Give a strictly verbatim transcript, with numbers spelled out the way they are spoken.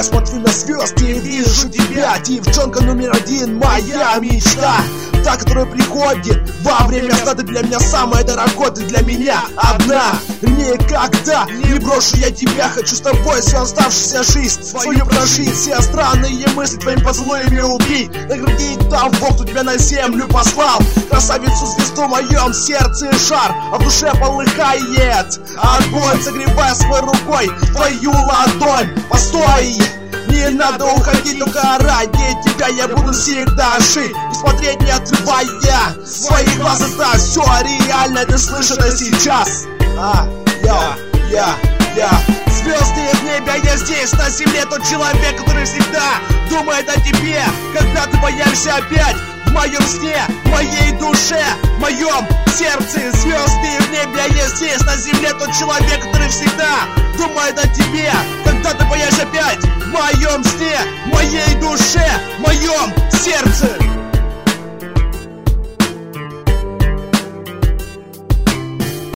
Я смотрю на звезды и вижу тебя. Девчонка номер один, моя мечта, та, которая приходит во время сна. Ты для меня самое дорогое, ты для меня одна. Никогда не брошу я тебя. Хочу с тобой всю оставшуюся жизнь свою прожить. Все странные мысли твоими поцелуями убить. Наградить там Бог, кто тебя на землю послал. Красавицу звезду в моем сердце жар, а в душе полыхает огонь, согревая своей рукой твою ладонь. Постой! Не надо уходить, только ради тебя я буду всегда жить и смотреть, не отрывая свои глаза. Да, все реально, ты слышишь это сейчас. А, я, я, я. Звезды в небе, я здесь, на земле. Тот человек, который всегда думает о тебе, когда ты появишься опять в моем сне, в моей душе, в моем сердце. Звезды в небе, я здесь, на земле. Тот человек, который всегда думает о тебе, когда ты появишься опять в моем сне, в моей душе, в моем сердце.